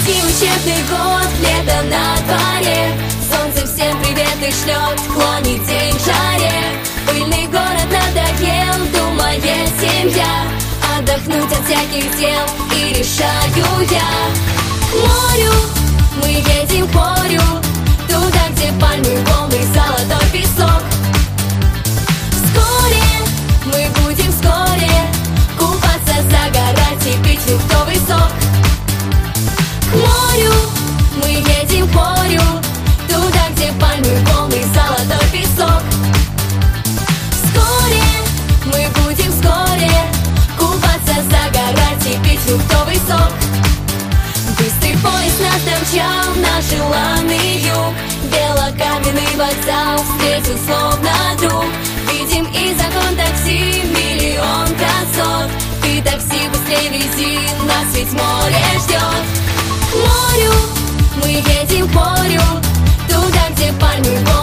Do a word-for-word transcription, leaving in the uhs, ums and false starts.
Долгий учебный год, лето на дворе. Солнце всем приветы шлет, клонит день к жаре. Пыльный город надоел, думает семья. Отдохнуть от всяких дел и решаю я. К морю мы едем, к морю, туда, где пальмы, волны, золотой песок. Вскоре мы будем вскоре купаться, загорать и пить фруктовый сок. К морю мы едем, к морю, туда, где пальмы, волны, золотой песок. Вскоре мы будем вскоре купаться, загорать и пить фруктовый сок. Быстрый поезд нас домчал на желанный юг. Белокаменный вокзал встретил словно друг. Видим и закон такси, миллион красот. Ты такси быстрее вези, нас ведь море ждет. К морю мы едем, к морю, туда, где пальмы,